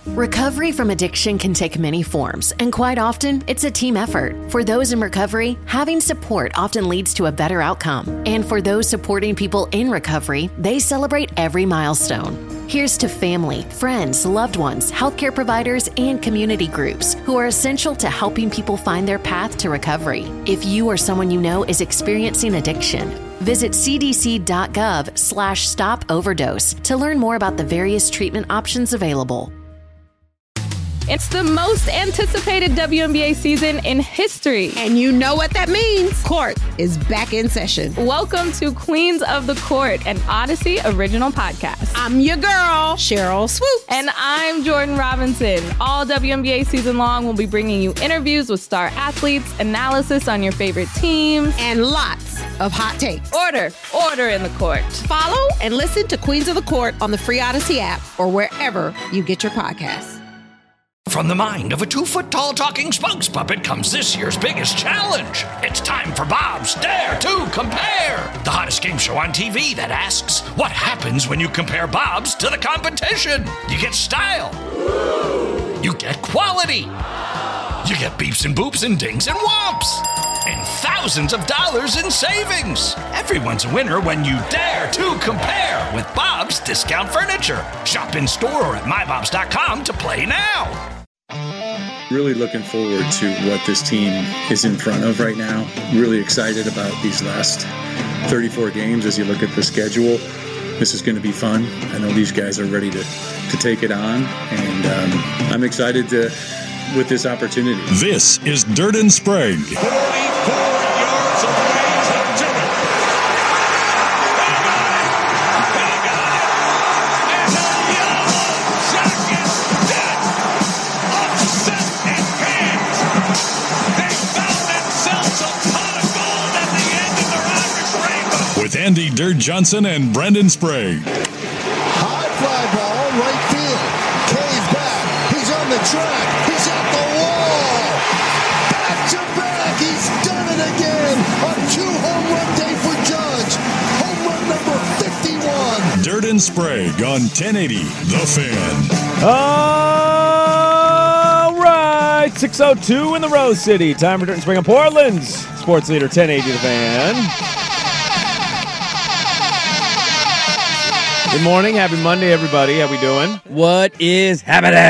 Recovery from addiction can take many forms, and quite often, it's a team effort. For those in recovery, having support often leads to a better outcome. And for those supporting people in recovery, they celebrate every milestone. Here's to family, friends, loved ones, healthcare providers, and community groups who are essential to helping people find their path to recovery. If you or someone you know is experiencing addiction, visit cdc.gov/stop overdose to learn more about the various treatment options available. It's the most anticipated WNBA season in history. And you know what that means. Court is back in session. Welcome to Queens of the Court, an Odyssey original podcast. I'm your girl, Cheryl Swoop. And I'm Jordan Robinson. All WNBA season long, we'll be bringing you interviews with star athletes, analysis on your favorite teams, and lots of hot takes. Order in the court. Follow and listen to Queens of the Court on the free Odyssey app or wherever you get your podcasts. From the mind of a 2-foot-tall talking spokes puppet comes this year's biggest challenge. It's time for Bob's Dare to Compare, the hottest game show on TV that asks, what happens when you compare Bob's to the competition? You get style. You get quality. You get beeps and boops and dings and whomps. And thousands of dollars in savings. Everyone's a winner when you dare to compare with Bob's Discount Furniture. Shop in store or at mybobs.com to play now. Really looking forward to what this team is in front of right now. Really excited about these last 34 games as you look at the schedule. This is going to be fun. I know these guys are ready to take it on, and I'm excited with this opportunity. This is Dirt and Sprague. 44 yards away to do it. And the yellow jackets dead. Upset and panned. They found themselves a pot of gold at the end of their Irish rainbow. With Andy Dirt Johnson and Brendan Sprague. High fly ball, right field. Cave back. He's on the track. He's at the wall. Back to back. He's done it again. A 2-home run day for Judge. Home run number 51. Dirt and Sprague on 1080 The Fan. All right, 6:02 in the Rose City. Time for Dirt and Sprague on Portland's sports leader, 1080 The Fan. Good morning. Happy Monday, everybody. How we doing? What is happening?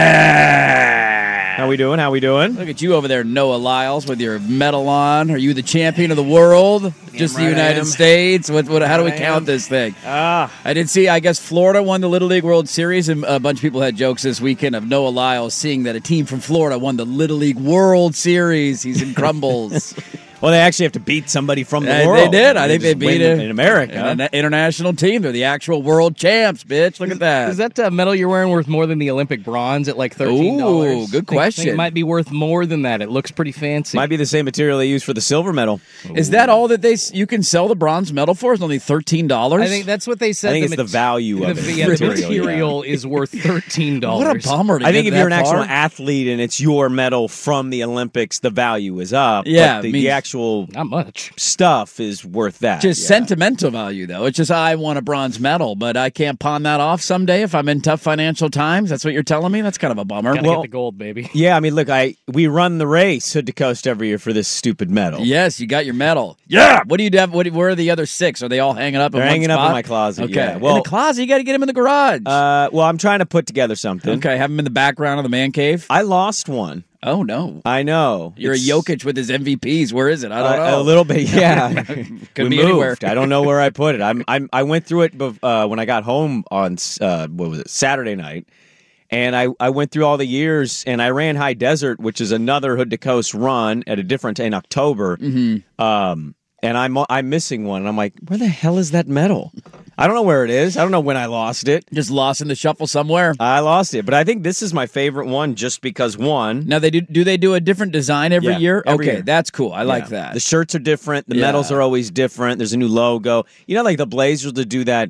How we doing? Look at you over there, Noah Lyles, with your medal on. Are you the champion of the world? Just the United States? How do we count this thing? I did see, I guess Florida won the Little League World Series, and a bunch of people had jokes this weekend of Noah Lyles seeing that a team from Florida won the Little League World Series. He's in crumbles. Well, they actually have to beat somebody from the world. They did. I think they beat in America. An international team. They're the actual world champs, bitch. Look at that. Is that medal you're wearing worth more than the Olympic bronze at like $13? Ooh, good question. I think it might be worth more than that. It looks pretty fancy. Might be the same material they use for the silver medal. Is that all that you can sell the bronze medal for? It's only $13? I think that's what they said. I think it's the value of it. The material is worth $13. What a bummer to I think get if you're an that far. actual athlete and it's your medal from the Olympics, the value is up. Yeah, but the actual not much stuff is worth that. Just sentimental value, though. It's just, I won a bronze medal, but I can't pawn that off someday if I'm in tough financial times. That's what you're telling me? That's kind of a bummer. Gotta get the gold, baby. Yeah, I mean, look, we run the race hood to coast every year for this stupid medal. Yes, you got your medal. Yeah. What do you have? Where are the other 6? Are they all hanging up in They're one hanging spot? up in my closet. Okay. Yeah. Well, in the closet, you got to get them in the garage. Well, I'm trying to put together something. Okay, have them in the background of the man cave. I lost one. Oh, no. I know. You're a Jokic with his MVPs. Where is it? I don't know. A little bit, yeah. Could be anywhere. I don't know where I put it. I went through it when I got home on Saturday night, and I went through all the years, and I ran High Desert, which is another hood to coast run at in October. Mm-hmm. And I'm missing one, and I'm like, where the hell is that medal? I don't know where it is. I don't know when I lost it. Just lost in the shuffle somewhere. I lost it, but I think this is my favorite one just because one. Now they do they do a different design every year? Every okay, year. that's cool. I like that. The shirts are different. The medals are always different. There's a new logo. You know, like the Blazers to do that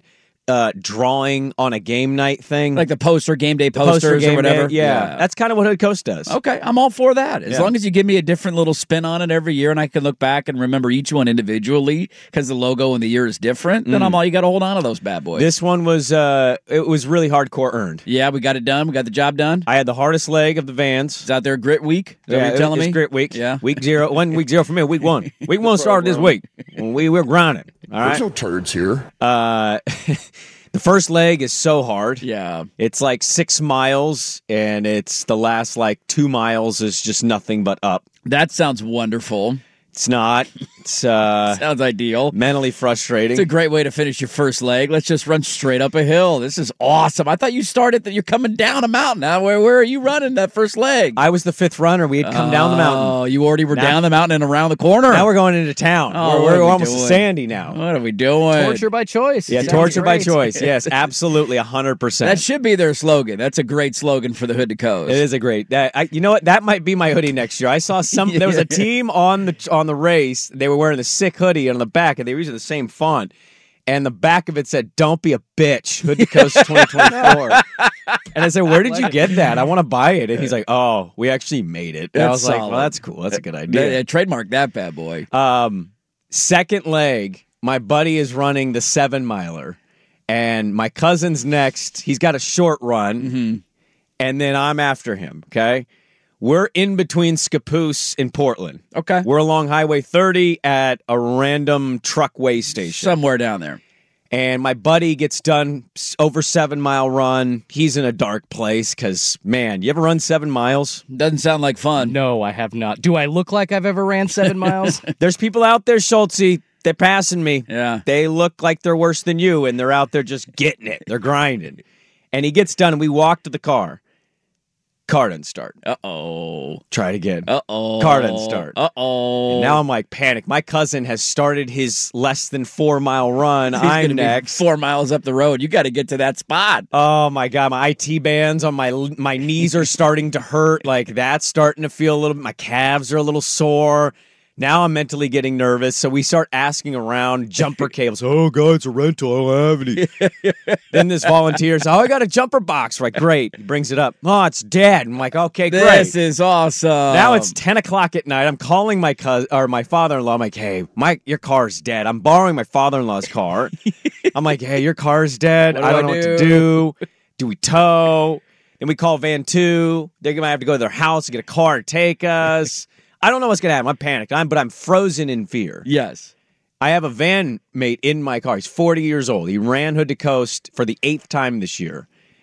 drawing on a game night thing. Like the game day The poster posters game or whatever. day, yeah. That's kind of what Hood Coast does. Okay, I'm all for that. As Yeah. long as you give me a different little spin on it every year and I can look back and remember each one individually because the logo and the year is different, then I'm all you got to hold on to those bad boys. This one was it was really hardcore earned. Yeah, we got it done. We got the job done. I had the hardest leg of the Vans. Is out there grit week? Is that what you're telling it was me? grit week. Yeah. Week 0. 1 week 0 for me. Week 1. Week 1 started this week. We're grinding. All right. There's no turds here. The first leg is so hard. Yeah. It's like 6 miles, and it's the last like 2 miles is just nothing but up. That sounds wonderful. It's not. It's Sounds ideal. mentally frustrating. It's a great way to finish your first leg. Let's just run straight up a hill. This is awesome. I thought you started that you're coming down a mountain. Now, where are you running that first leg? I was the 5th runner. We had come down the mountain. Oh, you already were down the mountain and around the corner. Now we're going into town. Oh, we're what are we almost to doing? Sandy now. What are we doing? Torture by choice. Yeah, Sounds torture by great. choice. Yes, absolutely, 100%. That should be their slogan. That's a great slogan for the Hood to Coast. It is a great. You know what? That might be my hoodie next year. I saw some. There was a team on the race. They were wearing the sick hoodie on the back, and they were using the same font. And the back of it said, "Don't be a bitch, Hood to Coast 2024." And I said, "Where did you get that? I want to buy it." And he's like, "Oh, we actually made it." And I was like, "Well, that's cool. That's a good idea." Trademark that bad boy. Second leg, my buddy is running the 7-miler, and my cousin's next. He's got a short run, and then I'm after him. Okay. We're in between Scappoose and Portland. Okay. We're along Highway 30 at a random truck way station. Somewhere down there. And my buddy gets done over 7-mile run. He's in a dark place because, man, you ever run 7 miles? Doesn't sound like fun. No, I have not. Do I look like I've ever ran 7 miles? There's people out there, Schultze. They're passing me. Yeah. They look like they're worse than you, and they're out there just getting it. They're grinding. And he gets done, and we walk to the car. Car doesn't start. Uh-oh. Try it again. Uh-oh. Car doesn't start. Uh-oh. And now I'm like panic. My cousin has started his less than 4-mile run. He's I'm gonna be next. 4 miles up the road. You got to get to that spot. Oh my god, my IT bands on my knees are starting to hurt. Like that's starting to feel a little bit. My calves are a little sore. Now I'm mentally getting nervous, so we start asking around jumper cables. Oh, God, it's a rental. I don't have any. Then this volunteer says, I got a jumper box. We're like, great. He brings it up. Oh, it's dead. I'm like, okay, great. This is awesome. Now it's 10 o'clock at night. I'm calling my cousin or my father-in-law. I'm like, hey, your car's dead. I'm borrowing my father-in-law's car. I'm like, hey, your car's dead. I don't know what to do. Do we tow? Then we call Van 2. They're going to have to go to their house and get a car to take us. I don't know what's going to happen. I'm panicked. But I'm frozen in fear. Yes. I have a van mate in my car. He's 40 years old. He ran Hood to Coast for the 8th time this year.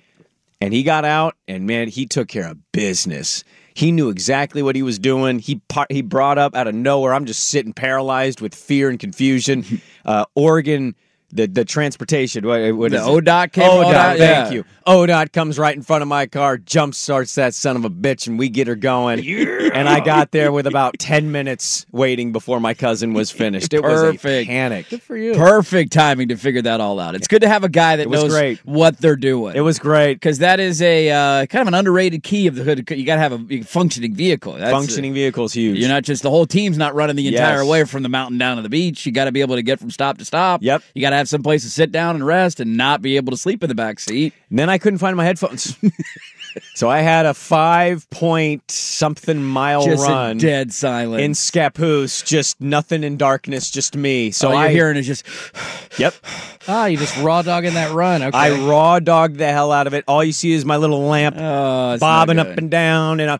And he got out, and, man, he took care of business. He knew exactly what he was doing. He brought up out of nowhere. I'm just sitting paralyzed with fear and confusion. Oregon... The transportation, what is the it? ODOT came. ODOT, thank you. ODOT comes right in front of my car, jump starts that son of a bitch, and we get her going. Yeah. And I got there with about 10 minutes waiting before my cousin was finished. It was a panic. Good for you. Perfect timing to figure that all out. It's good to have a guy that knows what they're doing. It was great. Because that is a kind of an underrated key of the Hood. You got to have a functioning vehicle. Functioning vehicle is huge. You're not just, the whole team's not running the entire way from the mountain down to the beach. You got to be able to get from stop to stop. Yep. You got to have some place to sit down and rest and not be able to sleep in the back seat. And then I couldn't find my headphones. So I had a 5-point-something mile just run. Dead silence. In Scappoose, just nothing in darkness, just me. So all you're hearing is just... Yep. You just raw dogging that run. Okay. I raw dogged the hell out of it. All you see is my little lamp bobbing up and down. And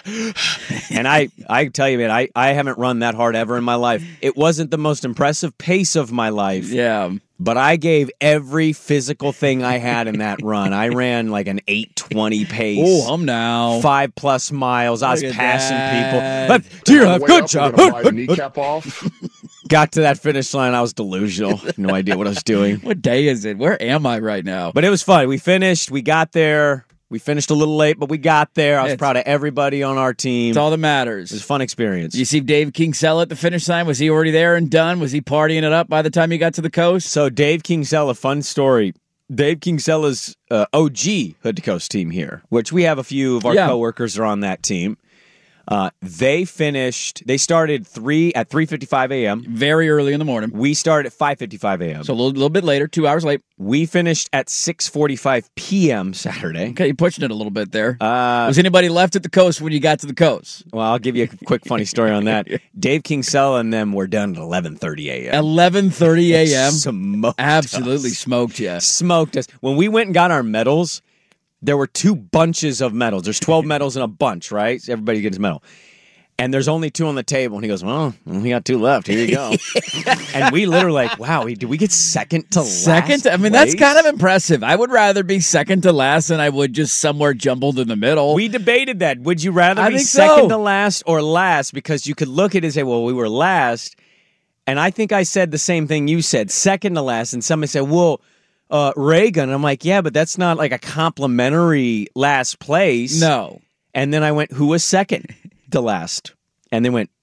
I tell you, man, I haven't run that hard ever in my life. It wasn't the most impressive pace of my life. Yeah. But I gave every physical thing I had in that run. I ran like an 8:20 pace. Oh, I'm now 5+ miles. I was passing that. people. Dear, good job. Kneecap off. Got to that finish line. I was delusional. No idea what I was doing. What day is it? Where am I right now? But it was fun. We finished. We got there. We finished a little late, but we got there. I was proud of everybody on our team. It's all that matters. It was a fun experience. You see Dave Kingsella at the finish line? Was he already there and done? Was he partying it up by the time he got to the coast? So Dave Kingsella, fun story. Dave Kingsella's OG Hood to Coast team here, which we have a few of our coworkers are on that team. They started at 3:55 a.m. Very early in the morning. We started at 5:55 a.m. So a little bit later, 2 hours late. We finished at 6:45 p.m. Saturday. Okay, you're pushing it a little bit there. Was anybody left at the coast when you got to the coast? Well, I'll give you a quick funny story on that. Dave Kingsella and them were done at 11:30 a.m. 11:30 a.m.? Smoked Absolutely us. smoked you. Smoked us. When we went and got our medals, there were 2 bunches of medals. There's 12 medals in a bunch, right? So everybody gets a medal. And there's only 2 on the table. And he goes, well, we got 2 left. Here you go. And we literally like, wow, did we get second to last? Second? I mean, that's kind of impressive. I would rather be second to last than I would just somewhere jumbled in the middle. We debated that. Would you rather I be think second so. to last or last? Because you could look at it and say, well, we were last. And I think I said the same thing you said, second to last. And somebody said, well, Reagan. And I'm like, yeah, but that's not like a complimentary last place. No. And then I went, who was second to last? And they went,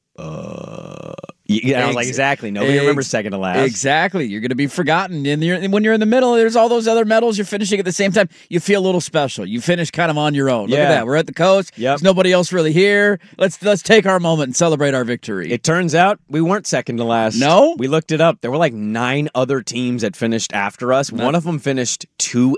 and I was like, exactly. Nobody remembers second to last. Exactly. You're going to be forgotten. And when you're in the middle, there's all those other medals. You're finishing at the same time. You feel a little special. You finish kind of on your own. Look at that. We're at the coast. There's nobody else really here. Let's take our moment and celebrate our victory. It turns out we weren't second to last. No? We looked it up. There were like 9 other teams that finished after us. One of them finished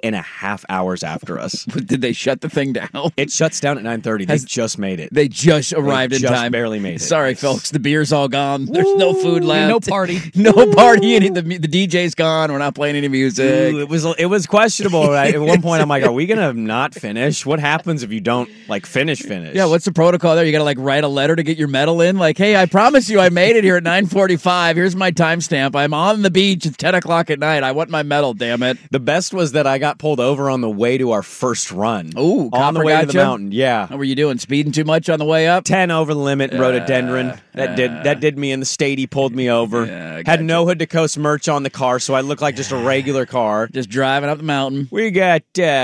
2.5 hours after us. Did they shut the thing down? It shuts down at 9:30. They just made it. They just arrived in time. Barely made it. Sorry, folks. The beer's all gone. There's no food left. No party. No party. The DJ's gone. We're not playing any music. Ooh, it was questionable. Right? At one point, I'm like, are we going to not finish? What happens if you don't like finish? Yeah, what's the protocol there? You got to like write a letter to get your medal in? Like, hey, I promise you I made it here at 9:45. Here's my timestamp. I'm on the beach at 10 o'clock at night. I want my medal, damn it. The best was that I got pulled over on the way to our first run. Ooh, on the way to the mountain. Yeah. How were you doing? Speeding too much on the way up? 10 over the limit, rhododendron. That did me in the state. He pulled me over. Had no Hood to Coast merch on the car, so I looked like just a regular car. Just driving up the mountain. We got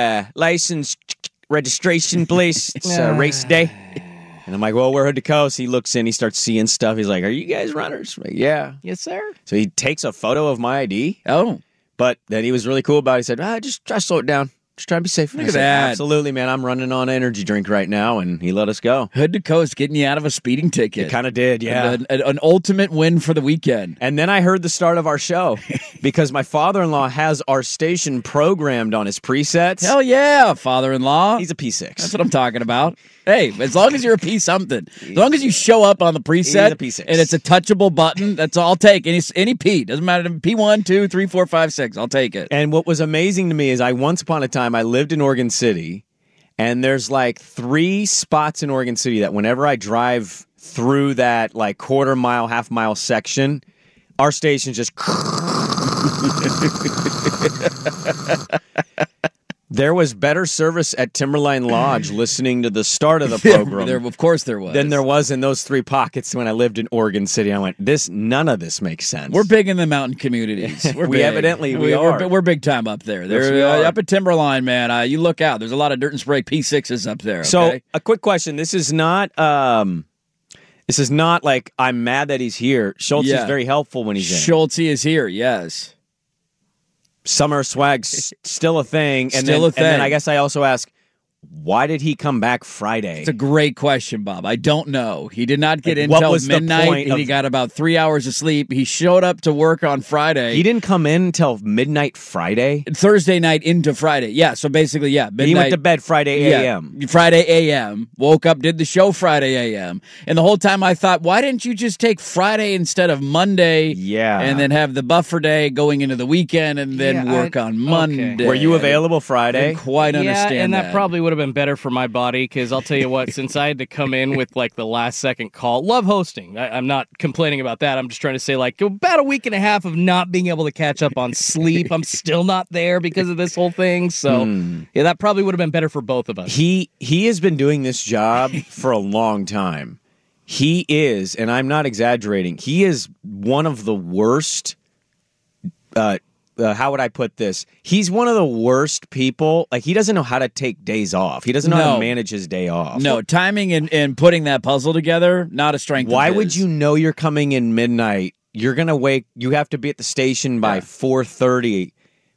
license registration place. It's race day. And I'm like, well, we're Hood to Coast. He looks in. He starts seeing stuff. He's like, are you guys runners? I'm like, yeah. Yes, sir. So he takes a photo of my ID. Oh. But then he was really cool about it. He said, just try to slow it down. Just trying to be safe. Look at that. Absolutely, man. I'm running on an energy drink right now, and he let us go. Hood to Coast getting you out of a speeding ticket. It kind of did, yeah. An ultimate win for the weekend. And then I heard the start of our show because my father-in-law has our station programmed on his presets. Hell yeah, father-in-law. He's a P6. That's what I'm talking about. Hey, as long as you're a P something, as long as you show up on the preset He's a P6. and it's a touchable button, that's all I'll take. Any P, doesn't matter. P1, 2, 3, 4, 5, 6, I'll take it. And what was amazing to me is once upon a time I lived in Oregon City, and there's like 3 spots in Oregon City that whenever I drive through that like quarter mile, half mile section, our station just. There was better service at Timberline Lodge listening to the start of the program. Of course there was. Than there was in those 3 pockets when I lived in Oregon City. I went, none of this makes sense. We're big in the mountain communities. We're we big. evidently we are. We're big time up there. Yes, we are. Up at Timberline, man. You look out. There's a lot of Dirt and Spray P6s up there. Okay? So a quick question. This is not like I'm mad that he's here. Schultz is very helpful when he's in. Schultz is here, yes. Summer swag's still a thing. And Still a thing. And then I guess I also ask, why did he come back Friday? It's a great question, Bob. I don't know. He did not get in what until was the midnight. point He got about 3 hours of sleep. He showed up to work on Friday. He didn't come in until midnight Friday? Thursday night into Friday. Yeah, so basically, midnight. He went to bed Friday a.m. Yeah, Friday a.m. Woke up, did the show Friday a.m. And the whole time I thought, why didn't you just take Friday instead of Monday? Yeah. And then have the buffer day going into the weekend and then work on Monday. Okay. Were you available Friday? I didn't quite understand and that probably would have been better for my body, because I'll tell you what, since I had to come in with like the last second call, love hosting. I'm not complaining about that. I'm just trying to say, like, about a week and a half of not being able to catch up on sleep. I'm still not there because of this whole thing. So yeah, that probably would have been better for both of us. He has been doing this job for a long time. He is, and I'm not exaggerating, he is one of the worst how would I put this? He's one of the worst people. Like, he doesn't know how to take days off. He doesn't know how to manage his day off. No, timing and putting that puzzle together, not a strength Why of his. would you know you're coming in midnight? You're going to you have to be at the station by 4:30.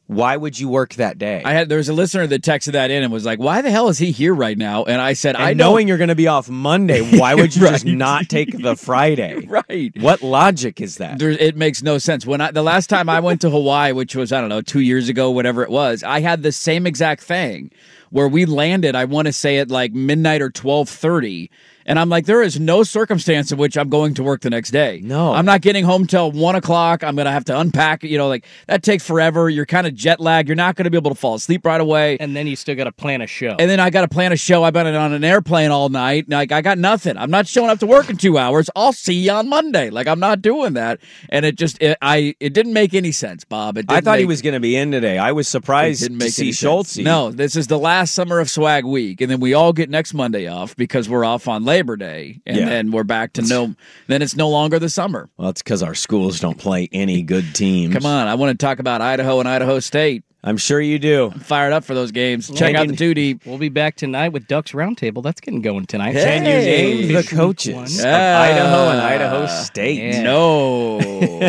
Why would you work that day? There was a listener that texted that in and was like, "Why the hell is he here right now?" And I said, knowing you're going to be off Monday, why would you just not take the Friday? Right. What logic is that? It makes no sense. The last time I went to Hawaii, which was, I don't know, 2 years ago, whatever it was, I had the same exact thing where we landed, I want to say at like midnight or 12:30. And I'm like, there is no circumstance in which I'm going to work the next day. No. I'm not getting home till 1 o'clock. I'm going to have to unpack it. Like that takes forever. You're kind of jet lagged. You're not going to be able to fall asleep right away. And then you still got to plan a show. And then I got to plan a show. I've been on an airplane all night. Like I got nothing. I'm not showing up to work in 2 hours. I'll see you on Monday. Like I'm not doing that. And it didn't make any sense, Bob. I thought he was going to be in today. I was surprised to see Schultz. No, this is the last summer of Swag Week. And then we all get next Monday off because we're off on Labor Day. And then we're back to then it's no longer the summer. Well, it's because our schools don't play any good teams. Come on, I want to talk about Idaho and Idaho State. I'm sure you do. I'm fired up for those games. Check out the 2 deep. We'll be back tonight with Ducks Roundtable. That's getting going tonight. Hey. Can you name the coaches of Idaho and Idaho State? Yeah. No,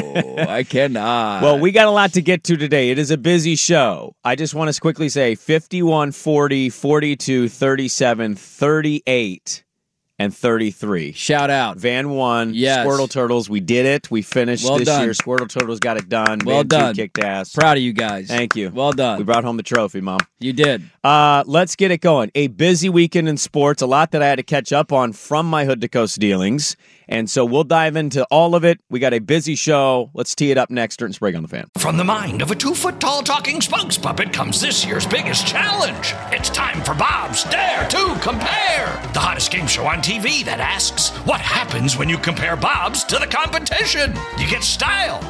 I cannot. Well, we got a lot to get to today. It is a busy show. I just want to quickly say 51, 40, 42, 37, 38. And 33. Shout out. Van won. Yes. Squirtle Turtles, we did it. We finished well this done. year. Squirtle Turtles got it done. Well Van done. 2 kicked ass. Proud of you guys. Thank you. Well done. We brought home the trophy, Mom. You did. Let's get it going. A busy weekend in sports. A lot that I had to catch up on from my Hood to Coast dealings. And so we'll dive into all of it. We got a busy show. Let's tee it up next. Dirt and Sprague on the Fan. From the mind of a 2-foot-tall talking spokes puppet comes this year's biggest challenge. It's time for Bob's Dare to Compare, the hottest game show on TV that asks, what happens when you compare Bob's to the competition? You get style.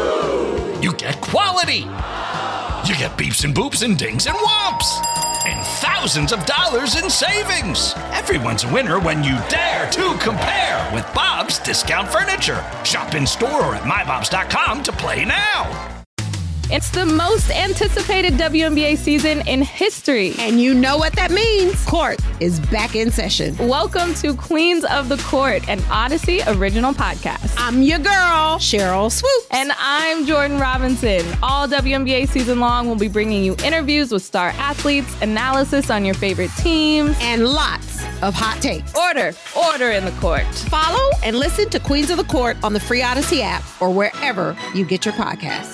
You get quality. You get beeps and boops and dings and whomps. And thousands of dollars in savings. Everyone's a winner when you dare to compare with Bob's Discount Furniture. Shop in store or at mybobs.com to play now. It's the most anticipated WNBA season in history. And you know what that means. Court is back in session. Welcome to Queens of the Court, an Odyssey original podcast. I'm your girl, Cheryl Swoop. And I'm Jordan Robinson. All WNBA season long, we'll be bringing you interviews with star athletes, analysis on your favorite teams, and lots of hot takes. Order in the court. Follow and listen to Queens of the Court on the free Odyssey app or wherever you get your podcasts.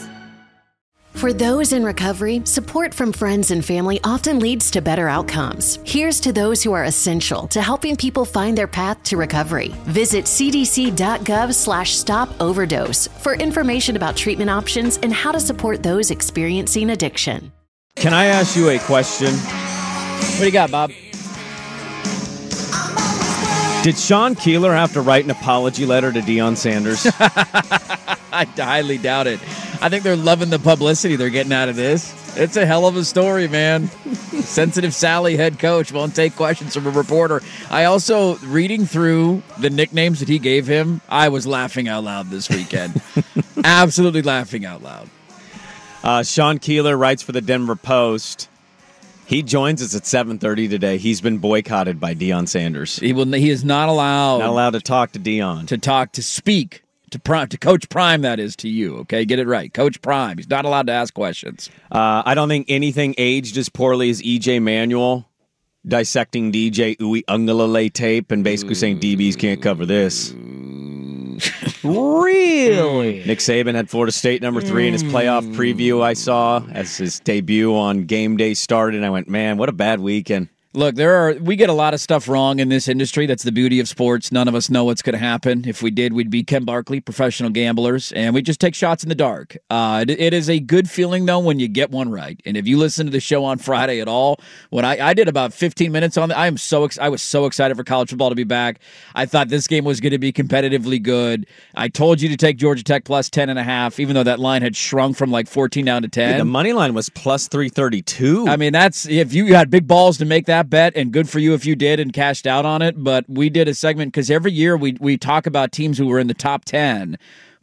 For those in recovery, support from friends and family often leads to better outcomes. Here's to those who are essential to helping people find their path to recovery. Visit cdc.gov/stop-overdose for information about treatment options and how to support those experiencing addiction. Can I ask you a question? What do you got, Bob? Did Sean Keeler have to write an apology letter to Deion Sanders? I highly doubt it. I think they're loving the publicity they're getting out of this. It's a hell of a story, man. Sensitive Sally, head coach, won't take questions from a reporter. I also, reading through the nicknames that he gave him, I was laughing out loud this weekend. Absolutely laughing out loud. Sean Keeler writes for the Denver Post. He joins us at 7:30 today. He's been boycotted by Deion Sanders. He is not allowed to talk to Deion. To speak to Coach Prime, that is, to you, okay? Get it right. Coach Prime. He's not allowed to ask questions. I don't think anything aged as poorly as E.J. Manuel dissecting DJ Uiagalelei tape and basically saying DBs can't cover this. Really? Nick Saban had Florida State number 3 in his playoff preview I saw as his debut on game day started. And I went, man, what a bad weekend. Look, we get a lot of stuff wrong in this industry. That's the beauty of sports. None of us know what's going to happen. If we did, we'd be Ken Barkley, professional gamblers, and we just take shots in the dark. It is a good feeling, though, when you get one right. And if you listen to the show on Friday at all, when I did about 15 minutes on it, I was so excited for college football to be back. I thought this game was going to be competitively good. I told you to take Georgia Tech plus 10.5, even though that line had shrunk from like 14 down to 10. Dude, the money line was plus 332. I mean, that's if you had big balls to make that bet, and good for you if you did and cashed out on it. But we did a segment because every year we talk about teams who were in the top 10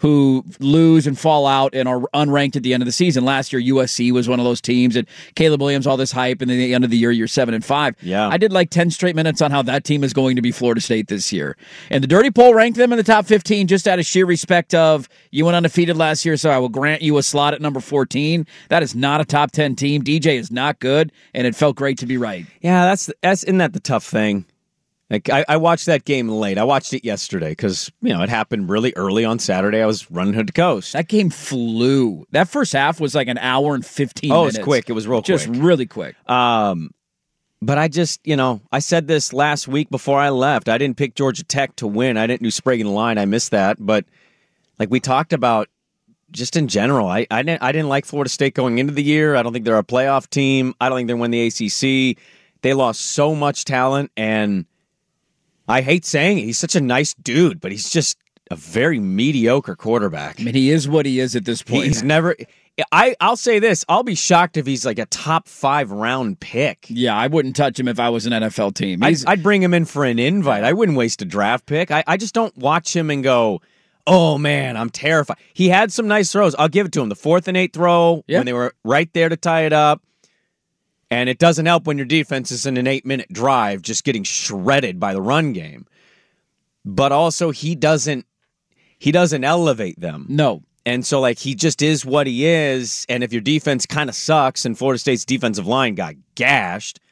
who lose and fall out and are unranked at the end of the season. Last year, USC was one of those teams, and Caleb Williams, all this hype, and then at the end of the year, you're 7-5. Yeah. I did like 10 straight minutes on how that team is going to be Florida State this year. And the Dirty Poll ranked them in the top 15 just out of sheer respect of, you went undefeated last year, so I will grant you a slot at number 14. That is not a top 10 team. DJ is not good, and it felt great to be right. Yeah, isn't that the tough thing? Like I watched that game late. I watched it yesterday because it happened really early on Saturday. I was running hood to coast. That game flew. That first half was like an hour and 15 minutes. Oh, it was quick. It was real quick. Just really quick. But I just, I said this last week before I left. I didn't pick Georgia Tech to win. I didn't do Sprague in the line. I missed that. But like we talked about, just in general, I didn't like Florida State going into the year. I don't think they're a playoff team. I don't think they're going to win the ACC. They lost so much talent, and I hate saying it. He's such a nice dude, but he's just a very mediocre quarterback. I mean, he is what he is at this point. He's never... I'll say this. I'll be shocked if he's like a top 5 round pick. Yeah, I wouldn't touch him if I was an NFL team. I'd bring him in for an invite. I wouldn't waste a draft pick. I just don't watch him and go, oh, man, I'm terrified. He had some nice throws. I'll give it to him. The 4th and 8th throw, when they were right there to tie it up. And it doesn't help when your defense is in an 8-minute drive just getting shredded by the run game. But also, he doesn't elevate them. No. And so, he just is what he is. And if your defense kind of sucks and Florida State's defensive line got gashed,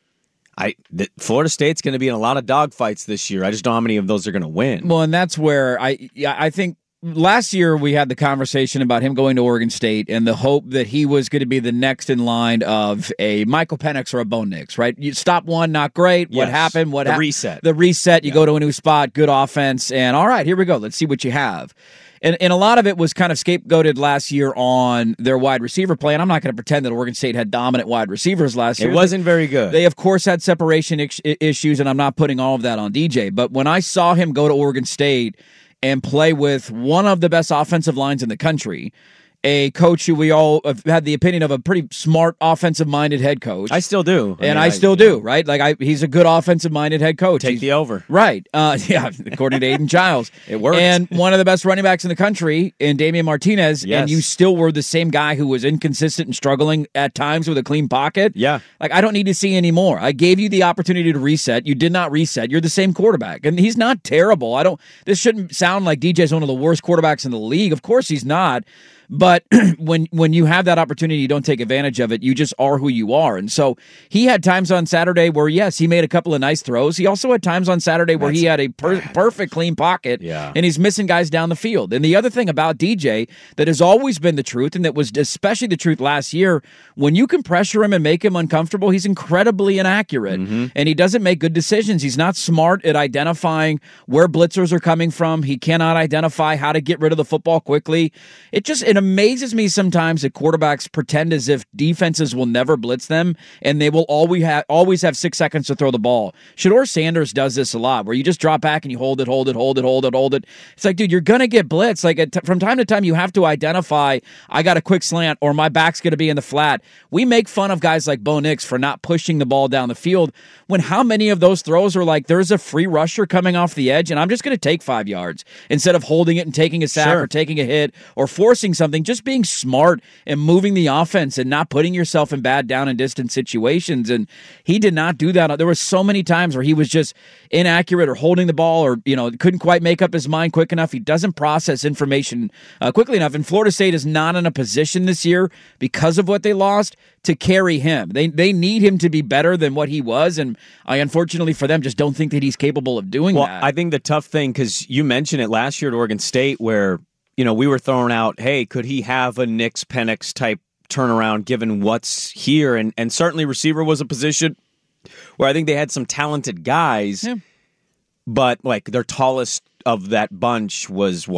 Florida State's going to be in a lot of dogfights this year. I just don't know how many of those are going to win. Well, and that's where I think last year we had the conversation about him going to Oregon State and the hope that he was going to be the next in line of a Michael Penix or a Bo Nix, right? You stop one, not great. What happened? The reset. The reset. You go to a new spot, good offense, and all right, here we go. Let's see what you have. And a lot of it was kind of scapegoated last year on their wide receiver play. And I'm not going to pretend that Oregon State had dominant wide receivers last year. It wasn't very good. They, of course, had separation issues, and I'm not putting all of that on DJ. But when I saw him go to Oregon State and play with one of the best offensive lines in the country, a coach who we all have had the opinion of a pretty smart, offensive-minded head coach. I still do. I still do, right? He's a good offensive-minded head coach. Take the over. Right. Yeah, according to Aiden Giles. It worked. And one of the best running backs in the country in Damian Martinez, and you still were the same guy who was inconsistent and struggling at times with a clean pocket. Yeah. I don't need to see any more. I gave you the opportunity to reset. You did not reset. You're the same quarterback. And he's not terrible. This shouldn't sound like DJ's one of the worst quarterbacks in the league. Of course he's not. But when you have that opportunity, you don't take advantage of it. You just are who you are. And so he had times on Saturday where, yes, he made a couple of nice throws. He also had times on Saturday where he had a perfect clean pocket, and he's missing guys down the field. And the other thing about DJ that has always been the truth, and that was especially the truth last year, when you can pressure him and make him uncomfortable, he's incredibly inaccurate. And he doesn't make good decisions. He's not smart at identifying where blitzers are coming from. He cannot identify how to get rid of the football quickly. It amazes me sometimes that quarterbacks pretend as if defenses will never blitz them and they will always have 6 seconds to throw the ball. Shedeur Sanders does this a lot, where you just drop back and you hold it. It's like, dude, you're going to get blitzed. From time to time, you have to identify, I got a quick slant or my back's going to be in the flat. We make fun of guys like Bo Nix for not pushing the ball down the field, when how many of those throws are like, there's a free rusher coming off the edge and I'm just going to take 5 yards instead of holding it and taking a sack or taking a hit or forcing something. Just being smart and moving the offense and not putting yourself in bad down and distance situations. And he did not do that. There were so many times where he was just inaccurate or holding the ball or, couldn't quite make up his mind quick enough. He doesn't process information quickly enough. And Florida State is not in a position this year, because of what they lost, to carry him. They need him to be better than what he was. And I, unfortunately for them, just don't think that he's capable of doing that. Well, I think the tough thing, because you mentioned it last year at Oregon State, where we were throwing out, hey, could he have a Nix Penix type turnaround given what's here? And certainly receiver was a position where I think they had some talented guys, but their tallest of that bunch was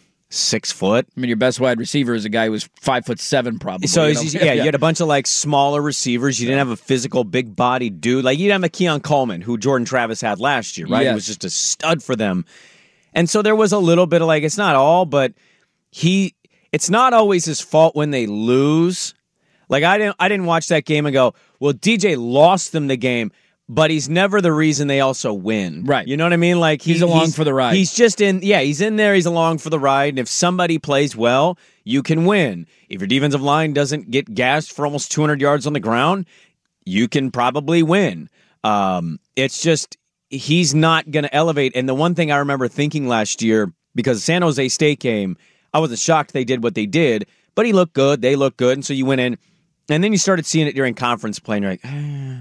6 foot? I mean, your best wide receiver is a guy who was 5'7", probably. So, you had a bunch of smaller receivers. You didn't have a physical, big bodied dude. You didn't have a Keon Coleman, who Jordan Travis had last year, right? He was just a stud for them. And so there was a little bit of it's not all, but it's not always his fault when they lose. I didn't watch that game and go, well, DJ lost them the game, but he's never the reason they also win. Right. You know what I mean? Like he's along for the ride. He's just he's in there, he's along for the ride, and if somebody plays well, you can win. If your defensive line doesn't get gassed for almost 200 yards on the ground, you can probably win. It's just he's not going to elevate. And the one thing I remember thinking last year, because the San Jose State game, I wasn't shocked they did what they did, but he looked good, they looked good, and so you went in, and then you started seeing it during conference play, and you're like,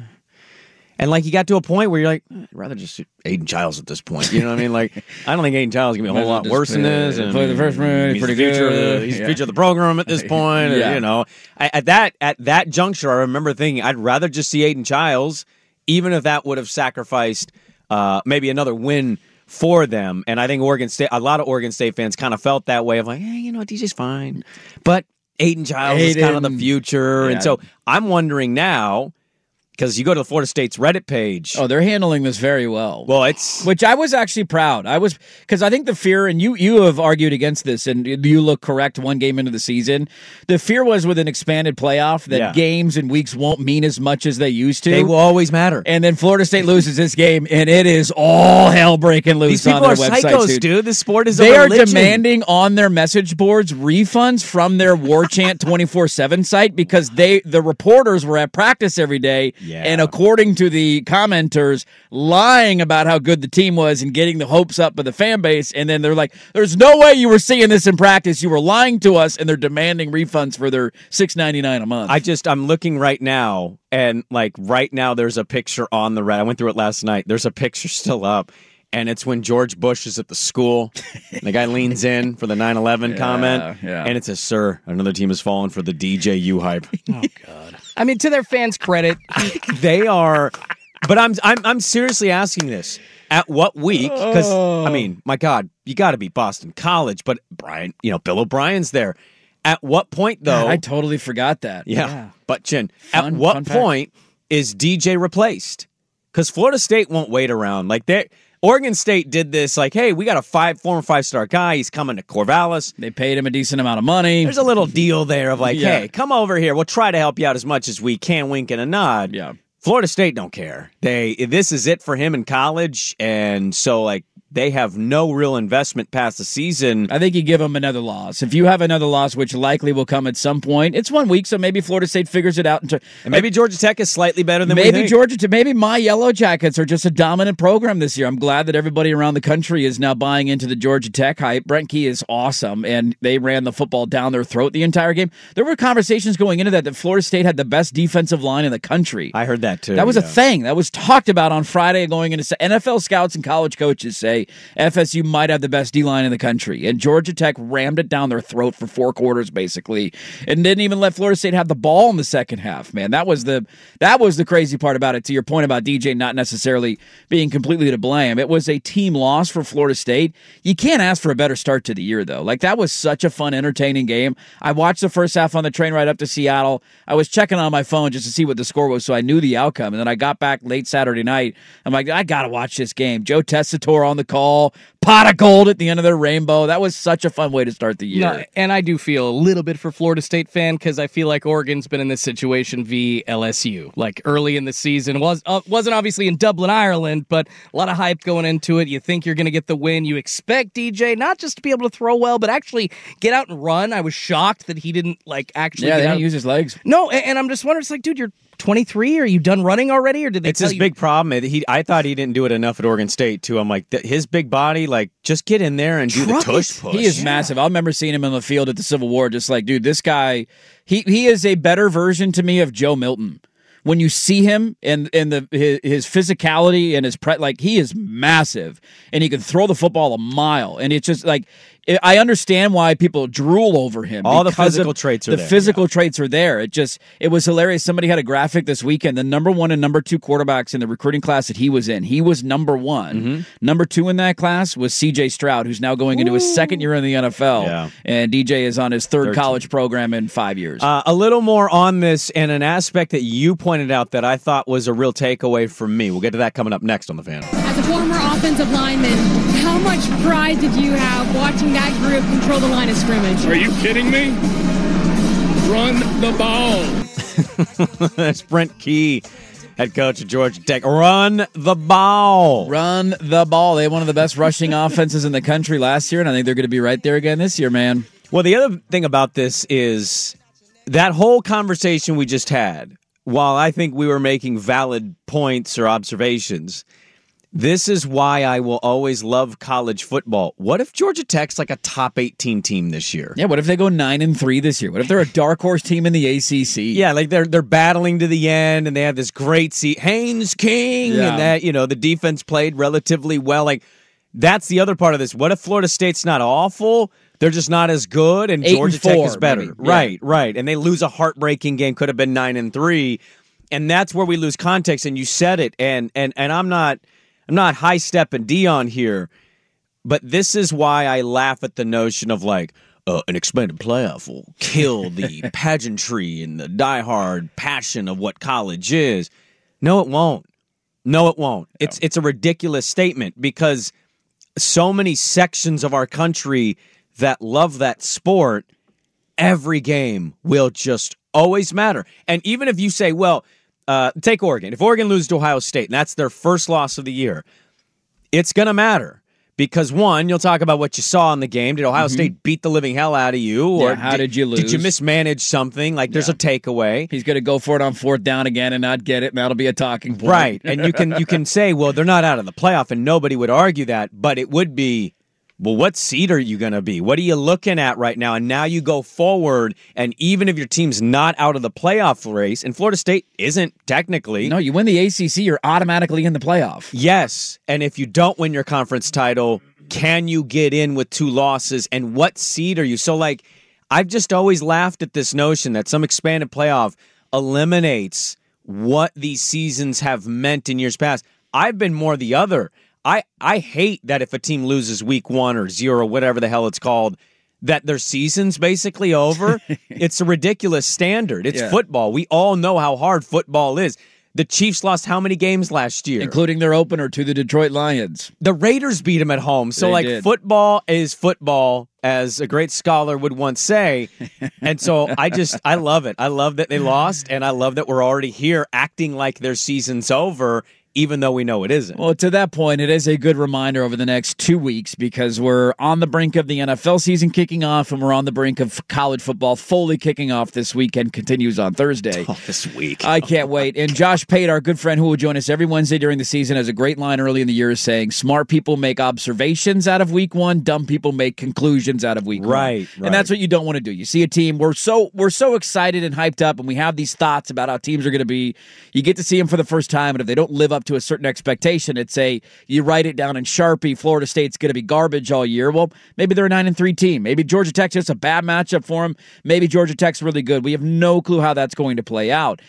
and like you got to a point where you're like, I'd rather just shoot Aiden Giles at this point. You know what I mean? Like, I don't think Aiden Giles is going to be a whole lot worse than this. And play the freshman, he's pretty the future good. He's the future of the program at this point. Yeah. You know, at that juncture, I remember thinking I'd rather just see Aiden Giles, even if that would have sacrificed maybe another win for them. And I think a lot of Oregon State fans kind of felt that way of like, you know, DJ's fine, but Aiden Giles is kind of the future. Yeah. And so I'm wondering now, because you go to the Florida State's Reddit page. Oh, they're handling this very well. Well, it's... Which I was actually proud. Because I think the fear, and you have argued against this, and you look correct one game into the season, the fear was with an expanded playoff that games and weeks won't mean as much as they used to. They will always matter. And then Florida State loses this game, and it is all hell breaking loose on their website. These people are psychos, dude. This sport is a religion. They are demanding on their message boards refunds from their War Chant 24/7 site because the reporters were at practice every day, and according to the commenters, lying about how good the team was and getting the hopes up of the fan base, and then they're like, there's no way you were seeing this in practice. You were lying to us, and they're demanding refunds for their $6.99 a month. I'm looking right now, and like right now there's a picture on the Reddit. I went through it last night. There's a picture still up, and it's when George Bush is at the school. And the guy leans in for the 9/11 comment, and it says, "Sir, another team has fallen for the DJU hype." Oh God! I mean, to their fans' credit, they are. But I'm seriously asking this: at what week? Because I mean, my God, you got to be Boston College, but Brian, Bill O'Brien's there. At what point, though? I totally forgot that. Yeah. But Chin, at what point is DJ replaced? Because Florida State won't wait around. Like Oregon State did this, like, hey, we got a former 5-star guy. He's coming to Corvallis. They paid him a decent amount of money. There's a little deal there of like, hey, come over here. We'll try to help you out as much as we can, wink and a nod. Yeah. Florida State don't care. This is it for him in college, and so like they have no real investment past the season. I think you give them another loss. If you have another loss, which likely will come at some point, it's 1 week, so maybe Florida State figures it out. And maybe Georgia Tech is slightly better than we think. Maybe my Yellow Jackets are just a dominant program this year. I'm glad that everybody around the country is now buying into the Georgia Tech hype. Brent Key is awesome, and they ran the football down their throat the entire game. There were conversations going into that Florida State had the best defensive line in the country. I heard that too. That was a thing. That was talked about on Friday going into NFL scouts and college coaches say FSU might have the best D-line in the country. And Georgia Tech rammed it down their throat for 4 quarters, basically, and didn't even let Florida State have the ball in the second half, man. That was the crazy part about it, to your point about DJ not necessarily being completely to blame. It was a team loss for Florida State. You can't ask for a better start to the year, though. Like, that was such a fun, entertaining game. I watched the first half on the train ride up to Seattle. I was checking on my phone just to see what the score was, so I knew the outcome. And then I got back late Saturday night. I'm like, I got to watch this game. Joe Tessitore on the call. Pot of gold at the end of their rainbow. That was such a fun way to start the year. No, and I do feel a little bit for Florida State fan because I feel like Oregon's been in this situation via LSU. Like early in the season, wasn't obviously in Dublin, Ireland, but a lot of hype going into it. You think you're going to get the win. You expect DJ not just to be able to throw well, but actually get out and run. I was shocked that he didn't actually. Yeah, get they out. didn't use his legs. No, and I'm just wondering. It's like, dude, you're 23. Are you done running already, or did they? It's his big problem. I thought he didn't do it enough at Oregon State too. I'm like, his big body, like, just get in there and do the tush push. He is massive. I remember seeing him on the field at the Civil War, just like, dude, this guy, he is a better version to me of Joe Milton. When you see him and his physicality and his he is massive, and he can throw the football a mile, and it's just like, I understand why people drool over him. All the physical traits are there. The physical traits are there. It was hilarious. Somebody had a graphic this weekend. The number 1 and number 2 quarterbacks in the recruiting class that he was in, he was number 1. Mm-hmm. Number 2 in that class was C.J. Stroud, who's now going into his second year in the NFL. Yeah. And DJ is on his third college program in 5 years. A little more on this, and an aspect that you pointed out that I thought was a real takeaway from me. We'll get to that coming up next on The Fan. As a former offensive lineman, how much pride did you have watching that group control the line of scrimmage? Are you kidding me? Run the ball. That's Brent Key. head coach of Georgia Tech. Run the ball. Run the ball. They had one of the best rushing offenses in the country last year, and I think they're going to be right there again this year, man. Well, the other thing about this is that whole conversation we just had, while I think we were making valid points or observations, this is why I will always love college football. What if Georgia Tech's like a top 18 team this year? Yeah, what if they go 9-3 this year? What if they're a dark horse team in the ACC? Yeah, like they're battling to the end, and they have this great seat, Haynes King, and that, the defense played relatively well. Like, that's the other part of this. What if Florida State's not awful? They're just not as good, and Georgia Tech is better. Maybe. Yeah. Right. And they lose a heartbreaking game, could have been 9-3, and that's where we lose context. And you said it, and I'm not high stepping Dion here, but this is why I laugh at the notion of like an expanded playoff will kill the pageantry and the diehard passion of what college is. No, it won't. It's a ridiculous statement because so many sections of our country that love that sport, every game will just always matter. And even if you say, well, take Oregon. If Oregon loses to Ohio State, and that's their first loss of the year, it's going to matter. Because, one, you'll talk about what you saw in the game. Did Ohio State beat the living hell out of you? Or how did you lose? Did you mismanage something? Like, there's a takeaway. He's going to go for it on 4th down again and not get it, and that'll be a talking point. Right. And you can say, well, they're not out of the playoff, and nobody would argue that. But it would be, well, what seed are you going to be? What are you looking at right now? And now you go forward, and even if your team's not out of the playoff race, and Florida State isn't technically. No, you win the ACC, you're automatically in the playoff. Yes, and if you don't win your conference title, can you get in with 2 losses? And what seed are you? So, like, I've just always laughed at this notion that some expanded playoff eliminates what these seasons have meant in years past. I've been more the other. I hate that if a team loses week 1 or 0, whatever the hell it's called, that their season's basically over. It's a ridiculous standard. It's football. We all know how hard football is. The Chiefs lost how many games last year? Including their opener to the Detroit Lions. The Raiders beat them at home. So, football is football, as a great scholar would once say. And so I love it. I love that they lost, and I love that we're already here acting like their season's over, even though we know it isn't. Well, to that point, it is a good reminder over the next 2 weeks because we're on the brink of the NFL season kicking off, and we're on the brink of college football fully kicking off this weekend, continues on Thursday. Oh, this week. I can't wait. And Josh Pate, our good friend who will join us every Wednesday during the season, has a great line early in the year saying, smart people make observations out of week 1, dumb people make conclusions out of week 1. Right. And that's what you don't want to do. You see a team, we're so excited and hyped up, and we have these thoughts about how teams are going to be. You get to see them for the first time, and if they don't live up to a certain expectation, you write it down in Sharpie, Florida State's going to be garbage all year. Well, maybe they're a 9-3 team. Maybe Georgia Tech's just a bad matchup for them. Maybe Georgia Tech's really good. We have no clue how that's going to play out.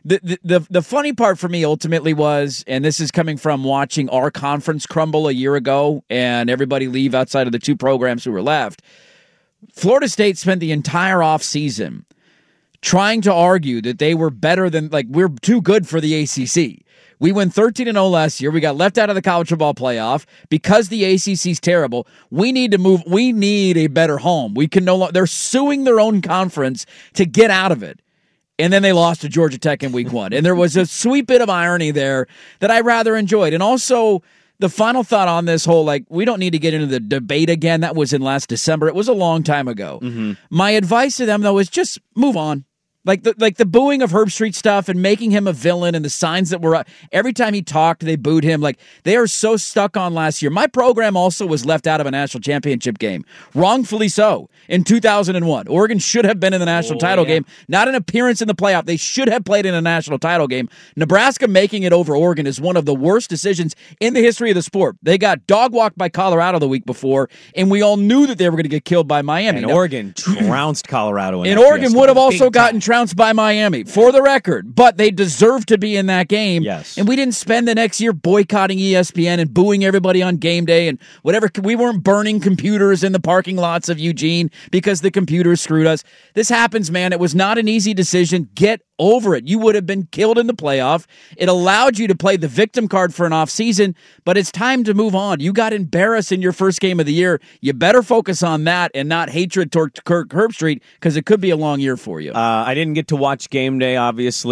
The funny part for me ultimately was, and this is coming from watching our conference crumble a year ago and everybody leave outside of the 2 programs who were left, Florida State spent the entire offseason trying to argue that they were better than, we're too good for the ACC. We went 13-0 last year. We got left out of the college football playoff because the ACC's terrible. We need to move. We need a better home. We can no longer. They're suing their own conference to get out of it. And then they lost to Georgia Tech in week 1. And there was a sweet bit of irony there that I rather enjoyed. And also, the final thought on this whole, we don't need to get into the debate again. That was in last December. It was a long time ago. Mm-hmm. My advice to them, though, is just move on. Like the booing of Herb Street stuff and making him a villain and the signs that were every time he talked, they booed him. They are so stuck on last year. My program also was left out of a national championship game, wrongfully so, in 2001. Oregon should have been in the national title game, not an appearance in the playoff. They should have played in a national title game. Nebraska making it over Oregon is one of the worst decisions in the history of the sport. They got dog walked by Colorado the week before, and we all knew that they were going to get killed by Miami. And Oregon trounced Colorado. And Oregon would have also gotten trounced by Miami, for the record, but they deserve to be in that game. Yes. And we didn't spend the next year boycotting ESPN and booing everybody on game day and whatever. We weren't burning computers in the parking lots of Eugene because the computers screwed us. This happens, man. It was not an easy decision. Get over it. You would have been killed in the playoff. It allowed you to play the victim card for an off season, but it's time to move on. You got embarrassed in your first game of the year. You better focus on that and not hatred toward Kirk Herbstreit because it could be a long year for you. I didn't get to watch game day, obviously.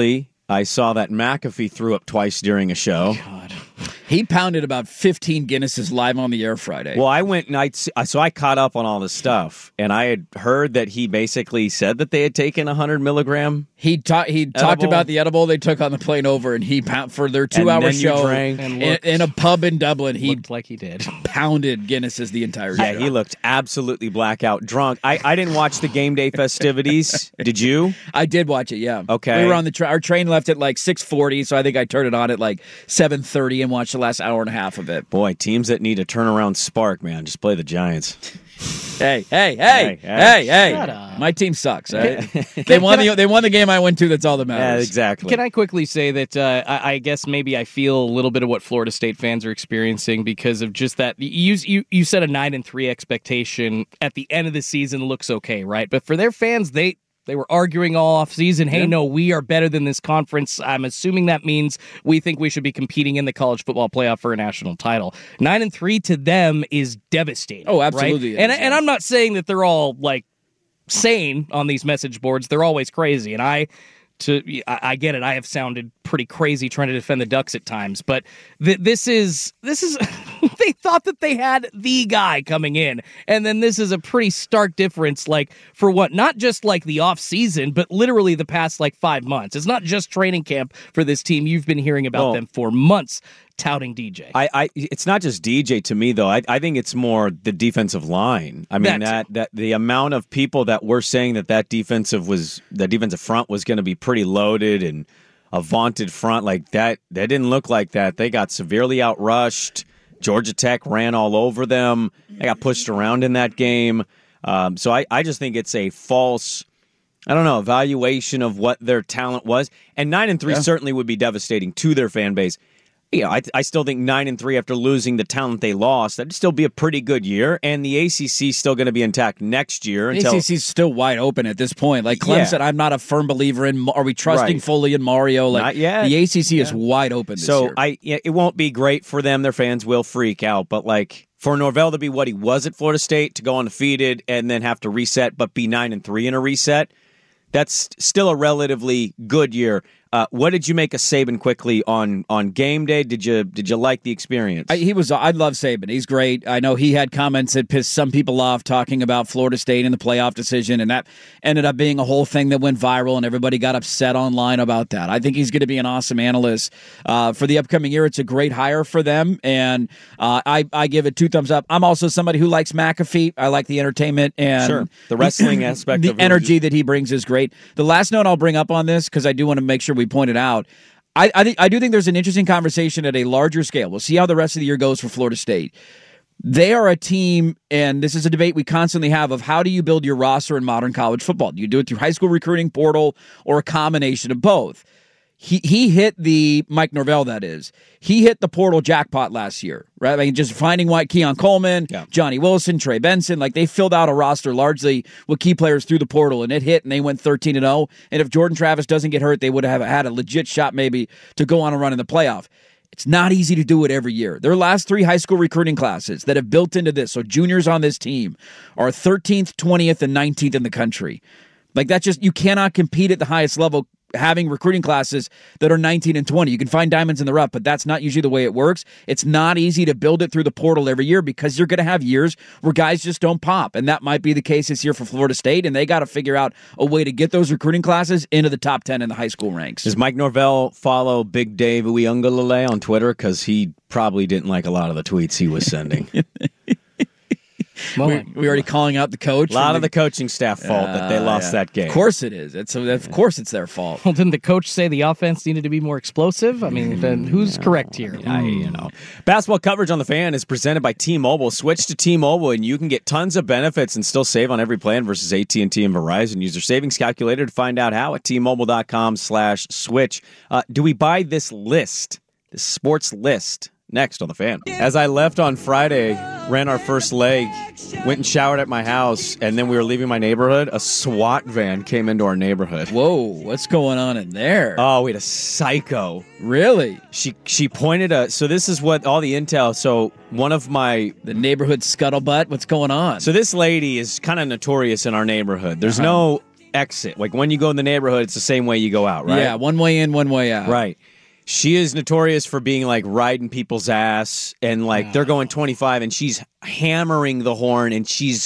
I saw that McAfee threw up twice during a show. God. He pounded about 15 Guinnesses live on the air Friday. Well, I went and I caught up on all this stuff, and I had heard that he basically said that they had taken 100 milligram. He talked about the edible they took on the plane over, and he for their 2-hour show in a pub in Dublin. He looked like he did. Pounded Guinnesses the entire show. Yeah, he looked absolutely blackout drunk. I didn't watch the game day festivities. Did you? I did watch it. Yeah. Okay. We were on the our train left at like 6:40, so I think I turned it on at like 7:30 and watched the last hour and a half of it. Boy, teams that need a turnaround spark, man, just play the Giants. Hey! My team sucks. Right? They won the game I went to. That's all that matters. Yeah, exactly. Can I quickly say that I guess maybe I feel a little bit of what Florida State fans are experiencing because of just that. You set a 9-3 expectation at the end of the season looks okay, right? But for their fans, they were arguing all off season. Hey, no, we are better than this conference. I'm assuming that means we think we should be competing in the college football playoff for a national title. 9-3 to them is devastating. Oh, absolutely. Right? And I'm not saying that they're all like sane on these message boards. They're always crazy. And I get it. I have sounded pretty crazy trying to defend the Ducks at times, but this is they thought that they had the guy coming in, and then this is a pretty stark difference. Like for what? Not just like the off season, but literally the past like 5 months. It's not just training camp for this team. You've been hearing about them for months. Touting DJ. It's not just DJ to me though. I think it's more the defensive line. I mean that the amount of people that were saying that defensive front was going to be pretty loaded and a vaunted front like that didn't look like that. They got severely outrushed. Georgia Tech ran all over them. They got pushed around in that game. So I just think it's a false, evaluation of what their talent was. And 9-3 certainly would be devastating to their fan base. You know, I still think 9-3 after losing the talent they lost, that'd still be a pretty good year, and the ACC is still going to be intact next year. The ACC is still wide open at this point. Like Clemson, I'm not a firm believer in. Are we trusting fully in Mario? Like, not yet. The ACC is wide open this year. It won't be great for them. Their fans will freak out, but like for Norvell to be what he was at Florida State, to go undefeated and then have to reset, but be 9-3 in a reset, that's still a relatively good year. What did you make of Saban quickly on game day? Did you like the experience? I love Saban. He's great. I know he had comments that pissed some people off talking about Florida State and the playoff decision, and that ended up being a whole thing that went viral, and everybody got upset online about that. I think he's going to be an awesome analyst for the upcoming year. It's a great hire for them, and I give it 2 thumbs up. I'm also somebody who likes McAfee. I like the entertainment and the wrestling aspect. The energy that he brings is great. The last note I'll bring up on this, because I do want to make sure we point it out, I do think there's an interesting conversation at a larger scale. We'll see how the rest of the year goes for Florida State. They are a team, and this is a debate we constantly have, of how do you build your roster in modern college football? Do you do it through high school recruiting portal or a combination of both? He hit the Mike Norvell, that is. He hit the portal jackpot last year, right? I mean, just finding Keon Coleman, Johnny Wilson, Trey Benson, like they filled out a roster largely with key players through the portal, and it hit, and they went 13-0. And if Jordan Travis doesn't get hurt, they would have had a legit shot maybe to go on a run in the playoff. It's not easy to do it every year. Their last 3 high school recruiting classes that have built into this, so juniors on this team, are 13th, 20th, and 19th in the country. Like that's just, you cannot compete at the highest level having recruiting classes that are 19 and 20. You can find diamonds in the rough, but that's not usually the way it works. It's not easy to build it through the portal every year because you're going to have years where guys just don't pop, and that might be the case this year for Florida State, and they got to figure out a way to get those recruiting classes into the top 10 in the high school ranks. Does Mike Norvell follow Big Dave Uyunglele on Twitter? Because he probably didn't like a lot of the tweets he was sending. We already calling out the coach. A lot of the coaching staff fault that they lost that game. Of course it is. Of course it's their fault. Well, didn't the coach say the offense needed to be more explosive? I mean, then who's correct here? Basketball coverage on The Fan is presented by T-Mobile. Switch to T-Mobile and you can get tons of benefits and still save on every plan versus AT&T and Verizon. Use your savings calculator to find out how at T-Mobile.com/switch. Do we buy this list, this sports list? Next on The Fan. As I left on Friday, ran our first leg, went and showered at my house, and then we were leaving my neighborhood. A SWAT van came into our neighborhood. Whoa, what's going on in there? Oh, we had a psycho. Really? She pointed so this is what all the intel, so one of the neighborhood scuttlebutt, what's going on? So this lady is kind of notorious in our neighborhood. There's no exit. Like when you go in the neighborhood, it's the same way you go out, right? Yeah, one way in, one way out. Right. She is notorious for being like riding people's ass and like they're going 25 and she's hammering the horn and she's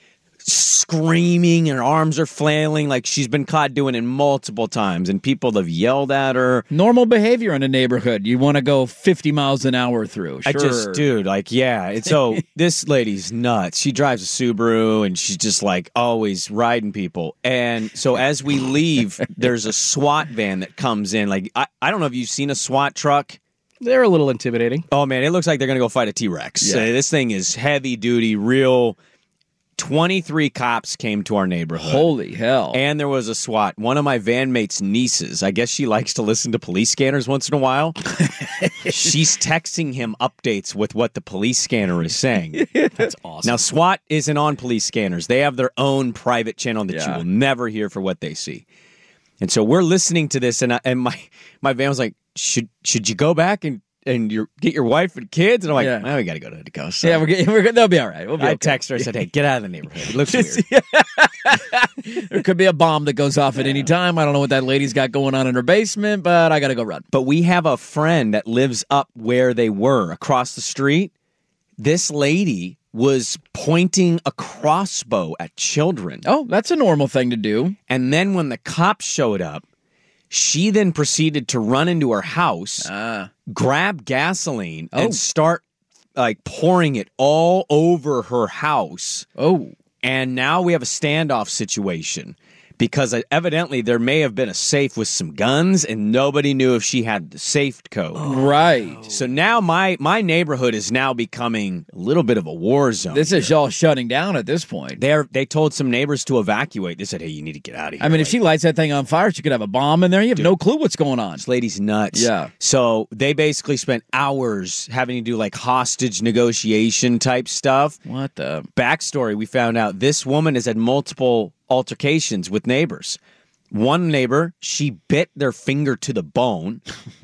screaming and her arms are flailing like she's been caught doing it multiple times and people have yelled at her. Normal behavior in a neighborhood. You want to go 50 miles an hour through. Sure. Dude, like, yeah. And so this lady's nuts. She drives a Subaru and she's just like always riding people. And so as we leave, there's a SWAT van that comes in. Like, I don't know if you've seen a SWAT truck. They're a little intimidating. Oh, man, it looks like they're going to go fight a T-Rex. Yeah. This thing is heavy duty, real. 23 cops came to our neighborhood. Holy hell. And there was a SWAT. One of my van mates' nieces, I guess she likes to listen to police scanners once in a while. She's texting him updates with what the police scanner is saying. That's awesome. Now, SWAT isn't on police scanners. They have their own private channel that you will never hear for what they see. And so we're listening to this, and my van was like, should you go back and get your wife and kids? And I'm like, well, we got to go to the coast. So. Yeah, they'll be all right. We'll be I okay. text her. I said, hey, get out of the neighborhood. It looks weird. There could be a bomb that goes off at any time. I don't know what that lady's got going on in her basement, but I got to go run. But we have a friend that lives up where they were, across the street. This lady was pointing a crossbow at children. Oh, that's a normal thing to do. And then when the cops showed up, she then proceeded to run into her house, grab gasoline, and start like pouring it all over her house. Oh. And now we have a standoff situation because evidently there may have been a safe with some guns and nobody knew if she had the safe code. Right. So now my neighborhood is now becoming a little bit of a war zone. This is all shutting down at this point. They told some neighbors to evacuate. They said, hey, you need to get out of here. I mean, if she lights that thing on fire, she could have a bomb in there. You have no clue what's going on. This lady's nuts. Yeah. So they basically spent hours having to do like hostage negotiation type stuff. What the? Backstory, we found out this woman has had multiple altercations with neighbors. One neighbor, she bit their finger to the bone.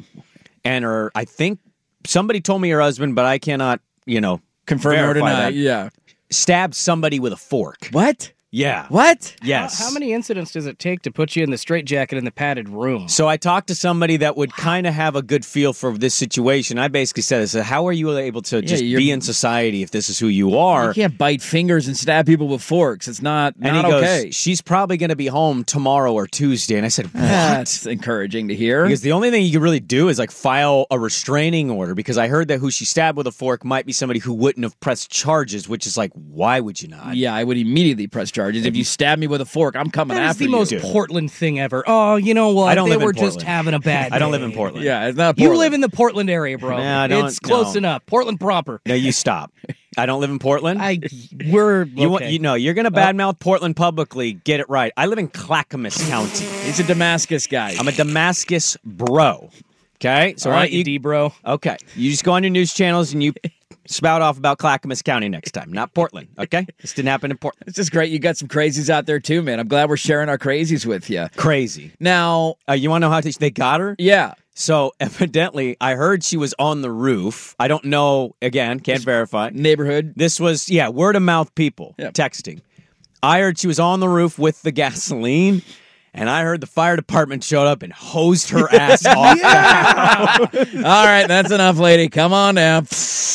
And I think somebody told me her husband, but I cannot, confirm or deny. that. Yeah. Stabbed somebody with a fork. What? Yeah. What? Yes. How many incidents does it take to put you in the straitjacket in the padded room? So I talked to somebody that would kind of have a good feel for this situation. I basically said, how are you able to just be in society if this is who you are? You can't bite fingers and stab people with forks. It's not okay. Goes, she's probably going to be home tomorrow or Tuesday. And I said, what? That's encouraging to hear. Because the only thing you can really do is like file a restraining order because I heard that who she stabbed with a fork might be somebody who wouldn't have pressed charges, which is like, why would you not? Yeah, I would immediately press charges. If you stab me with a fork, I'm coming after you. That is the most Portland thing ever. Oh, you know what? They were just having a bad day. I don't live in Portland. Yeah, it's not Portland. You live in the Portland area, bro. No, it's close enough. Portland proper. No, you stop. I don't live in Portland. You're going to badmouth Portland publicly. Get it right. I live in Clackamas County. He's a Damascus guy. I'm a Damascus bro. Okay? So all right, you D-bro. Okay. You just go on your news channels and you spout off about Clackamas County next time, not Portland, okay? This didn't happen in Portland. It's just great. You got some crazies out there, too, man. I'm glad we're sharing our crazies with you. Crazy. Now... you want to know how they got her? Yeah. So, evidently, I heard she was on the roof. I don't know, again, can't verify. Neighborhood. This was, word-of-mouth people texting. I heard she was on the roof with the gasoline. And I heard the fire department showed up and hosed her ass off the house. All right, that's enough, lady. Come on down.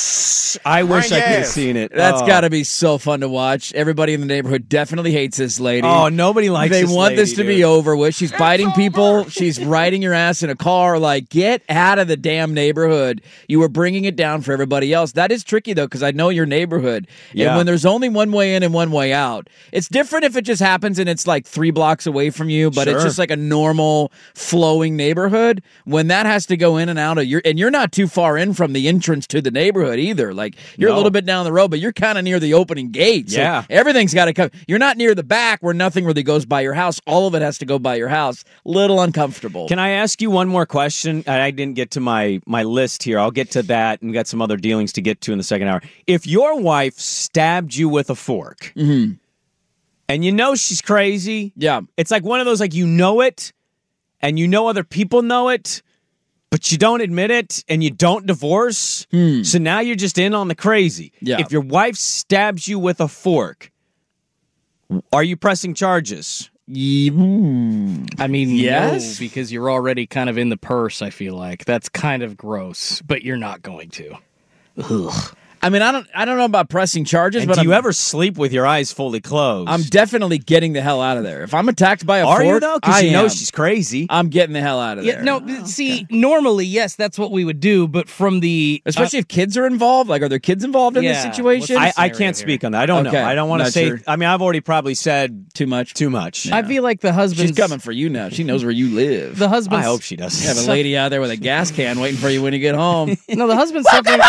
I wish I could have seen it. That's got to be so fun to watch. Everybody in the neighborhood definitely hates this lady. Oh, nobody likes this lady. They want this to be over with. She's biting people. She's riding your ass in a car. Like, get out of the damn neighborhood. You were bringing it down for everybody else. That is tricky, though, because I know your neighborhood. Yeah. And when there's only one way in and one way out, it's different if it just happens and it's like 3 blocks away from you, but it's just like a normal flowing neighborhood. When that has to go in and out of you're not too far in from the entrance to the neighborhood either. Like, you're a little bit down the road, but you're kind of near the opening gate. So everything's got to come. You're not near the back where nothing really goes by your house. All of it has to go by your house. Little uncomfortable. Can I ask you one more question? I didn't get to my list here. I'll get to that, and we got some other dealings to get to in the second hour. If your wife stabbed you with a fork, and you know she's crazy, it's like one of those, like, you know it, and you know other people know it, but you don't admit it, and you don't divorce, so now you're just in on the crazy. Yeah. If your wife stabs you with a fork, are you pressing charges? I mean, yes, no, because you're already kind of in the purse, I feel like. That's kind of gross, but you're not going to. Ugh. I mean, I don't know about pressing charges, And but do you ever sleep with your eyes fully closed? I'm definitely getting the hell out of there. If I'm attacked by a Are fork, you though? Because I you know am. she's crazy. I'm getting the hell out of there. No, see, normally, yes, that's what we would do, but from the... Especially if kids are involved. Like, are there kids involved in this situation? I can't speak on that. I don't know. I don't want to Not say... sure. I mean, I've already probably said... Too much? Too much. I feel like the husband's... She's coming for you now. She knows where you live. The husband's... I hope she does. You have a lady out there with a gas can waiting for you when you get home. No, the husband's suffering...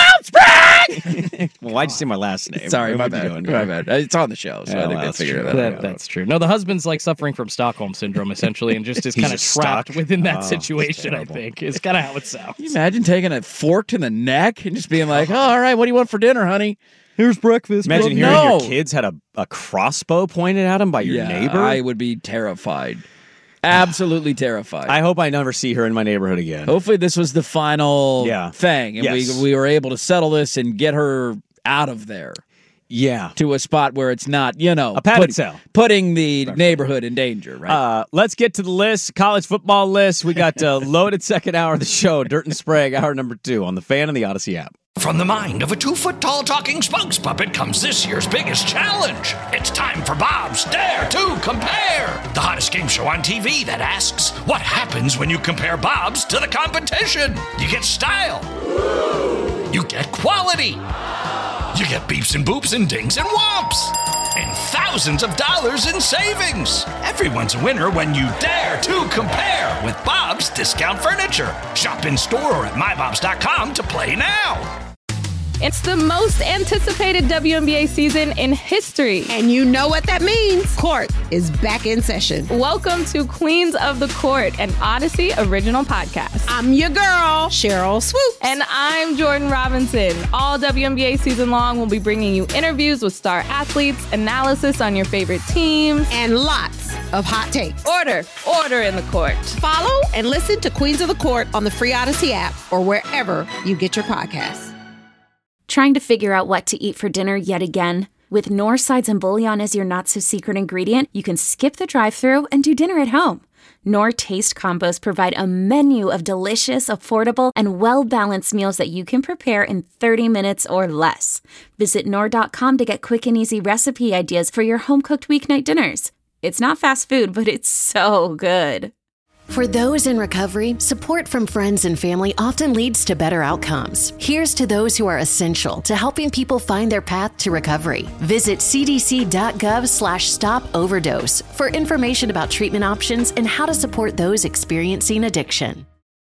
Well, why'd you say my last name? Sorry, What my are you bad. doing My here? bad. It's on the show, so Yeah, I think well, they that's figured true. that out. That's true. No, the husband's like suffering from Stockholm Syndrome, essentially, and just is He's kind of just trapped stuck. within that Oh, situation, I terrible. think. It's kind of how it sounds. Can you imagine taking a fork to the neck and just being like, oh, all right, what do you want for dinner, honey? Here's breakfast. Imagine hearing No. your kids had a crossbow pointed at them by your neighbor. I would be terrified. Absolutely terrified. I hope I never see her in my neighborhood again. Hopefully this was the final Yeah. thing, and Yes. we were able to settle this and get her out of there Yeah. to a spot where it's not, A padded cell. putting the neighborhood in danger, right? Let's get to the list. College football list. We got loaded second hour of the show. Dirt and Sprague, hour number 2 on the Fan and the Odyssey app. From the mind of a 2-foot-tall talking spokes puppet comes this year's biggest challenge. It's time for Bob's Dare to Compare, the hottest game show on TV that asks, what happens when you compare Bob's to the competition? You get style. You get quality. You get beeps and boops and dings and whomps. And thousands of dollars in savings. Everyone's a winner when you dare to compare with Bob's Discount Furniture. Shop in store or at mybobs.com to play now. It's the most anticipated WNBA season in history. And you know what that means. Court is back in session. Welcome to Queens of the Court, an Odyssey original podcast. I'm your girl, Cheryl Swoop. And I'm Jordan Robinson. All WNBA season long, we'll be bringing you interviews with star athletes, analysis on your favorite teams, And lots of hot takes. order in the court. Follow and listen to Queens of the Court on the free Odyssey app or wherever you get your podcasts. Trying to figure out what to eat for dinner yet again? With Knorr sides and bouillon as your not-so-secret ingredient, you can skip the drive-thru and do dinner at home. Knorr Taste Combos provide a menu of delicious, affordable, and well-balanced meals that you can prepare in 30 minutes or less. Visit Knorr.com to get quick and easy recipe ideas for your home-cooked weeknight dinners. It's not fast food, but it's so good. For those in recovery, support from friends and family often leads to better outcomes. Here's to those who are essential to helping people find their path to recovery. Visit cdc.gov/stop overdose for information about treatment options and how to support those experiencing addiction.